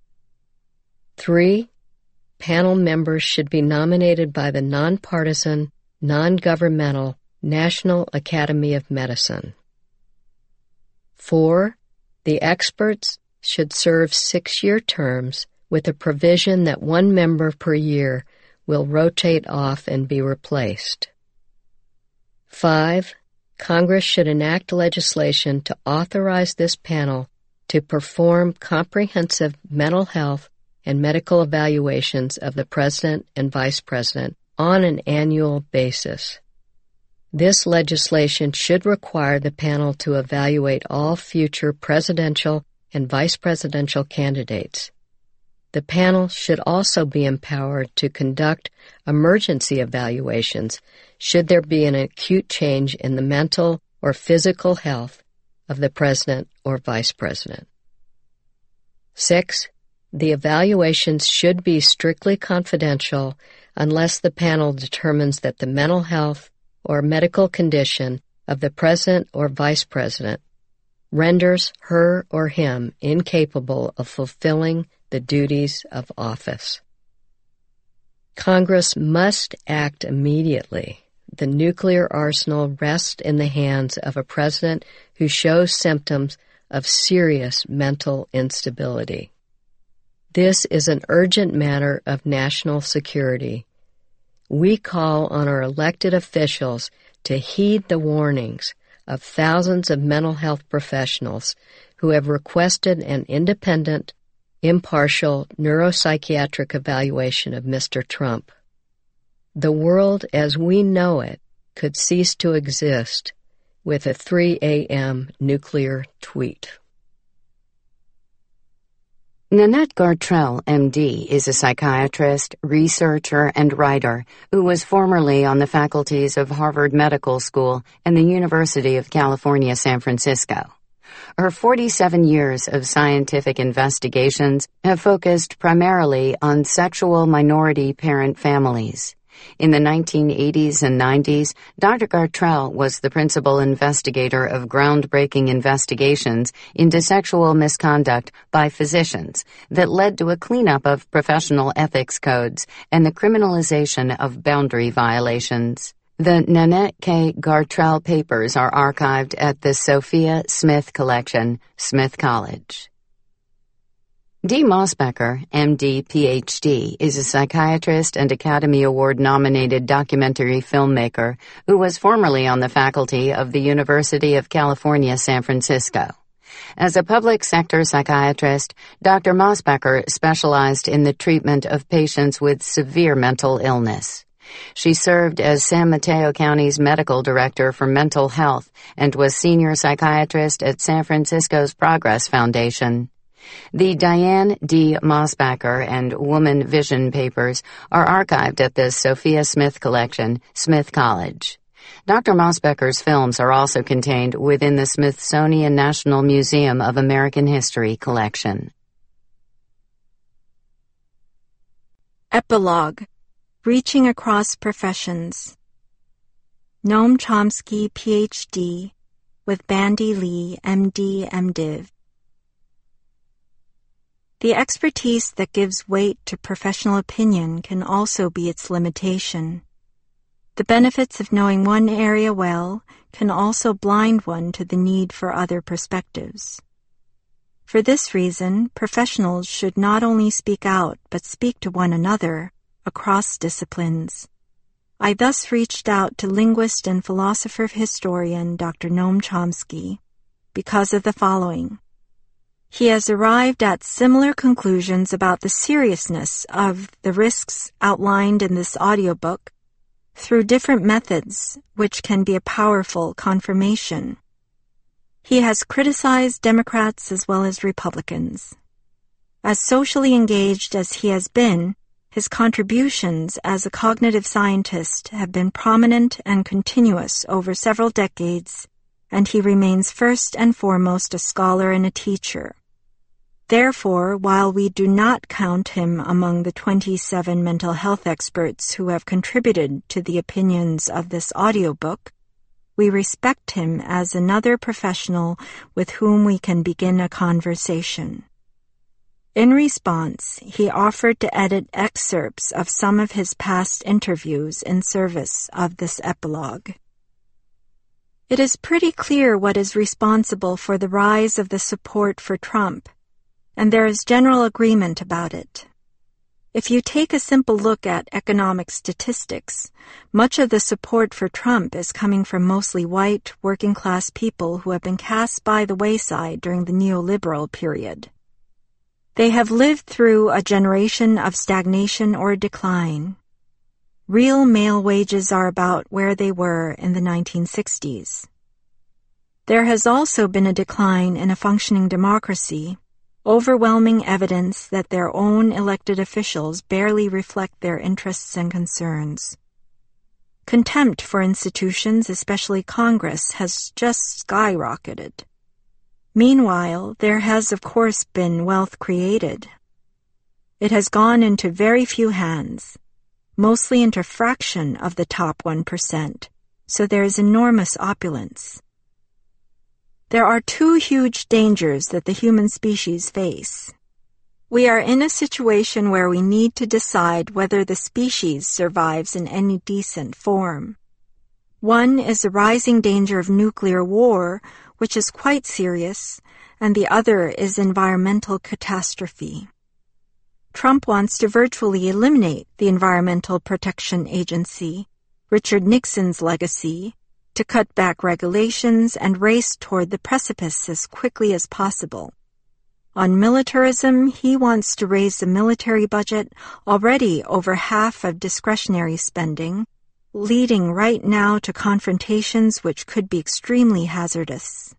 3. Panel members should be nominated by the nonpartisan, non-governmental National Academy of Medicine. 4. The experts should serve 6-year terms with a provision that 1 member per year will rotate off and be replaced. 5. Congress should enact legislation to authorize this panel to perform comprehensive mental health and medical evaluations of the President and Vice President on an annual basis. This legislation should require the panel to evaluate all future presidential and vice presidential candidates. The panel should also be empowered to conduct emergency evaluations should there be an acute change in the mental or physical health of the President or Vice President. 6. The evaluations should be strictly confidential unless the panel determines that the mental health or medical condition of the President or Vice President renders her or him incapable of fulfilling the duties of office. Congress must act immediately. The nuclear arsenal rests in the hands of a president who shows symptoms of serious mental instability. This is an urgent matter of national security. We call on our elected officials to heed the warnings of thousands of mental health professionals who have requested an independent, impartial neuropsychiatric evaluation of Mr. Trump. The world as we know it could cease to exist with a 3 a.m. nuclear tweet. Nanette Gartrell, M.D., is a psychiatrist, researcher, and writer who was formerly on the faculties of Harvard Medical School and the University of California, San Francisco. Her 47 years of scientific investigations have focused primarily on sexual minority parent families. In the 1980s and 90s, Dr. Gartrell was the principal investigator of groundbreaking investigations into sexual misconduct by physicians that led to a cleanup of professional ethics codes and the criminalization of boundary violations. The Nanette K. Gartrell papers are archived at the Sophia Smith Collection, Smith College. Dee Mosbacher, M.D., Ph.D., is a psychiatrist and Academy Award-nominated documentary filmmaker who was formerly on the faculty of the University of California, San Francisco. As a public sector psychiatrist, Dr. Mosbacher specialized in the treatment of patients with severe mental illness. She served as San Mateo County's medical director for mental health and was senior psychiatrist at San Francisco's Progress Foundation. The Diane D. Mosbacher and Woman Vision papers are archived at the Sophia Smith Collection, Smith College. Dr. Mosbacher's films are also contained within the Smithsonian National Museum of American History collection. Epilogue: Reaching Across Professions. Noam Chomsky, Ph.D., with Bandy Lee, M.D., MDiv. The expertise that gives weight to professional opinion can also be its limitation. The benefits of knowing one area well can also blind one to the need for other perspectives. For this reason, professionals should not only speak out, but speak to one another across disciplines. I thus reached out to linguist and philosopher-historian Dr. Noam Chomsky because of the following. He has arrived at similar conclusions about the seriousness of the risks outlined in this audiobook through different methods, which can be a powerful confirmation. He has criticized Democrats as well as Republicans. As socially engaged as he has been, his contributions as a cognitive scientist have been prominent and continuous over several decades, and he remains first and foremost a scholar and a teacher. Therefore, while we do not count him among the 27 mental health experts who have contributed to the opinions of this audiobook, we respect him as another professional with whom we can begin a conversation. In response, he offered to edit excerpts of some of his past interviews in service of this epilogue. It is pretty clear what is responsible for the rise of the support for Trump, and there is general agreement about it. If you take a simple look at economic statistics, much of the support for Trump is coming from mostly white, working-class people who have been cast by the wayside during the neoliberal period. They have lived through a generation of stagnation or decline. Real male wages are about where they were in the 1960s. There has also been a decline in a functioning democracy, overwhelming evidence that their own elected officials barely reflect their interests and concerns. Contempt for institutions, especially Congress, has just skyrocketed. Meanwhile, there has of course been wealth created. It has gone into very few hands, mostly into a fraction of the top 1%, so there is enormous opulence. There are two huge dangers that the human species face. We are in a situation where we need to decide whether the species survives in any decent form. One is the rising danger of nuclear war, which is quite serious, and the other is environmental catastrophe. Trump wants to virtually eliminate the Environmental Protection Agency, Richard Nixon's legacy, to cut back regulations and race toward the precipice as quickly as possible. On militarism, he wants to raise the military budget, already over half of discretionary spending, leading right now to confrontations which could be extremely hazardous.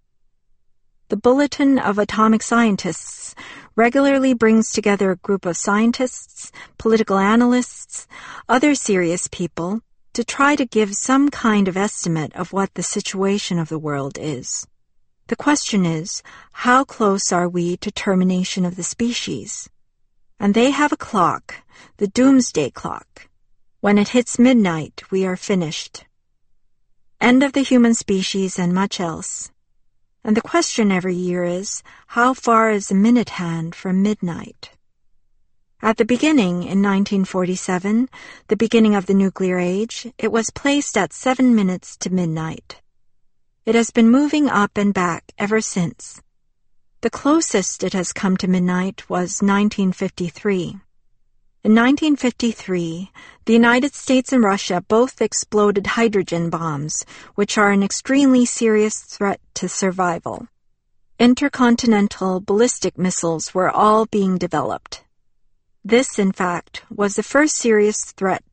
The Bulletin of Atomic Scientists regularly brings together a group of scientists, political analysts, other serious people, to try to give some kind of estimate of what the situation of the world is. The question is, how close are we to termination of the species? And they have a clock, the doomsday clock. When it hits midnight, we are finished. End of the human species and much else. And the question every year is, how far is the minute hand from midnight? At the beginning, in 1947, the beginning of the nuclear age, it was placed at 7 minutes to midnight. It has been moving up and back ever since. The closest it has come to midnight was 1953. In 1953, the United States and Russia both exploded hydrogen bombs, which are an extremely serious threat to survival. Intercontinental ballistic missiles were all being developed. This, in fact, was the first serious threat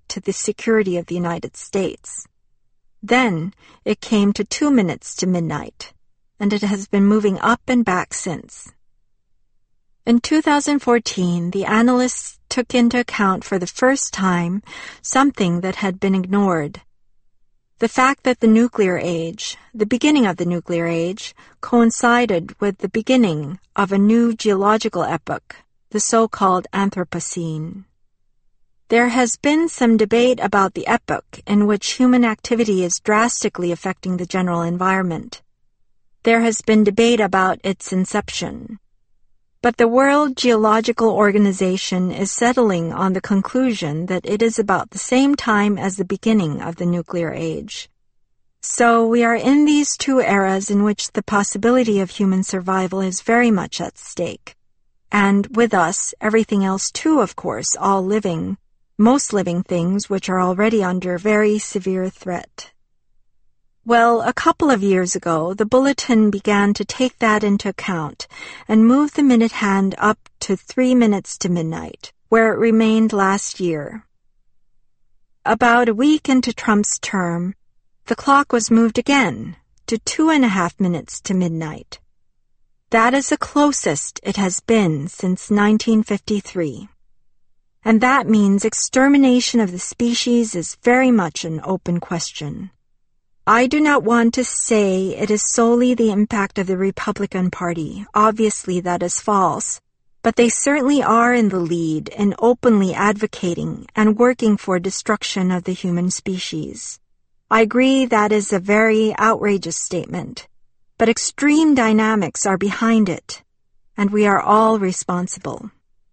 to the security of the United States. Then it came to 2 minutes to midnight, and it has been moving up and back since. In 2014, the analysts took into account for the first time something that had been ignored. The fact that the nuclear age, the beginning of the nuclear age, coincided with the beginning of a new geological epoch, the so-called Anthropocene. There has been some debate about the epoch in which human activity is drastically affecting the general environment. There has been debate about its inception. But the World Geological Organization is settling on the conclusion that it is about the same time as the beginning of the nuclear age. So we are in these two eras in which the possibility of human survival is very much at stake. And with us, everything else too, of course, all living, most living things which are already under very severe threat. Well, a couple of years ago, the Bulletin began to take that into account and move the minute hand up to 3 minutes to midnight, where it remained last year. About a week into Trump's term, the clock was moved again to 2.5 minutes to midnight. That is the closest it has been since 1953. And that means extermination of the species is very much an open question. I do not want to say it is solely the impact of the Republican Party. Obviously, that is false. But they certainly are in the lead in openly advocating and working for destruction of the human species. I agree that is a very outrageous statement. But extreme dynamics are behind it, and we are all responsible.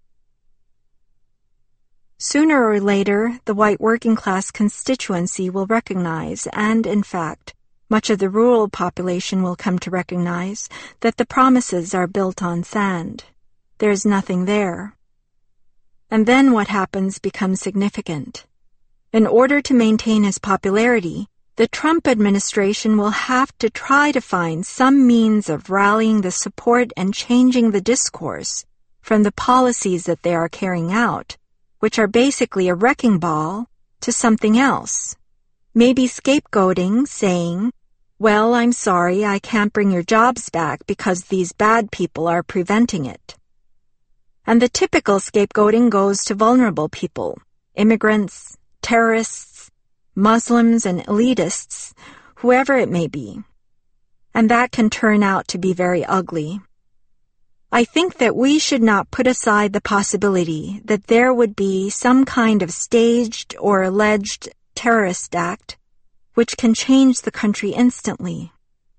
Sooner or later, the white working-class constituency will recognize, and in fact, much of the rural population will come to recognize, that the promises are built on sand. There's nothing there. And then what happens becomes significant. In order to maintain his popularity, the Trump administration will have to try to find some means of rallying the support and changing the discourse from the policies that they are carrying out, which are basically a wrecking ball, to something else. Maybe scapegoating, saying, well, I'm sorry, I can't bring your jobs back because these bad people are preventing it. And the typical scapegoating goes to vulnerable people, immigrants, terrorists, Muslims and elitists, whoever it may be. And that can turn out to be very ugly. I think that we should not put aside the possibility that there would be some kind of staged or alleged terrorist act which can change the country instantly.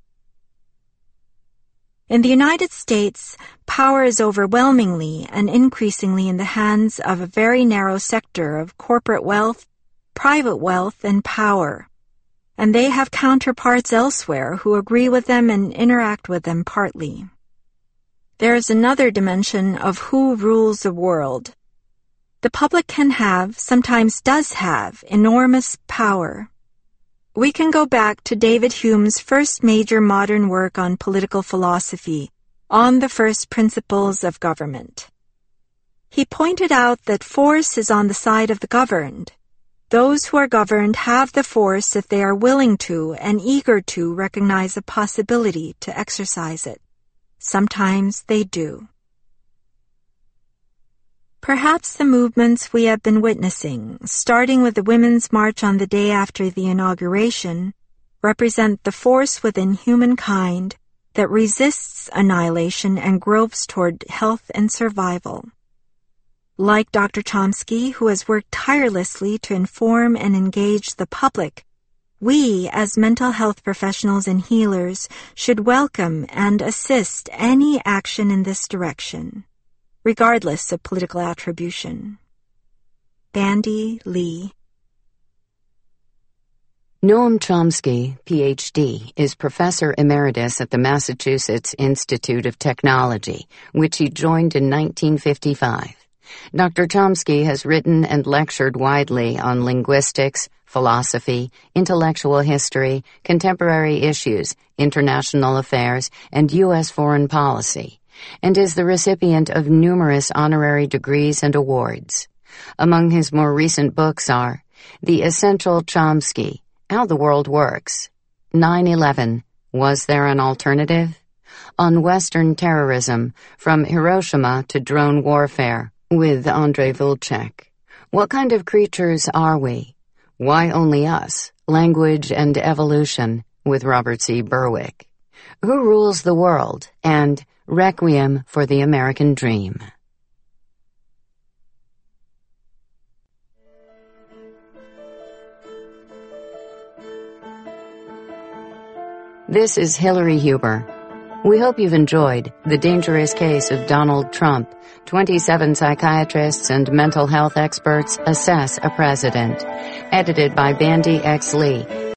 In the United States, power is overwhelmingly and increasingly in the hands of a very narrow sector of corporate wealth, private wealth, and power, and they have counterparts elsewhere who agree with them and interact with them partly. There is another dimension of who rules the world. The public can have, sometimes does have, enormous power. We can go back to David Hume's first major modern work on political philosophy, On the First Principles of Government. He pointed out that force is on the side of the governed. Those who are governed have the force if they are willing to and eager to recognize a possibility to exercise it. Sometimes they do. Perhaps the movements we have been witnessing, starting with the Women's March on the day after the inauguration, represent the force within humankind that resists annihilation and gropes toward health and survival. Like Dr. Chomsky, who has worked tirelessly to inform and engage the public, we, as mental health professionals and healers, should welcome and assist any action in this direction, regardless of political attribution. Bandy Lee. Noam Chomsky, Ph.D., is Professor Emeritus at the Massachusetts Institute of Technology, which he joined in 1955. Dr. Chomsky has written and lectured widely on linguistics, philosophy, intellectual history, contemporary issues, international affairs, and U.S. foreign policy, and is the recipient of numerous honorary degrees and awards. Among his more recent books are The Essential Chomsky, How the World Works. 9/11, Was There an Alternative? On Western Terrorism, From Hiroshima to Drone Warfare, with Andrei Vlček. What Kind of Creatures Are We? Why Only Us? Language and Evolution, with Robert C. Berwick. Who Rules the World? And Requiem for the American Dream. This is Hillary Huber. We hope you've enjoyed The Dangerous Case of Donald Trump. 27 psychiatrists and mental health experts assess a president. Edited by Bandy X. Lee.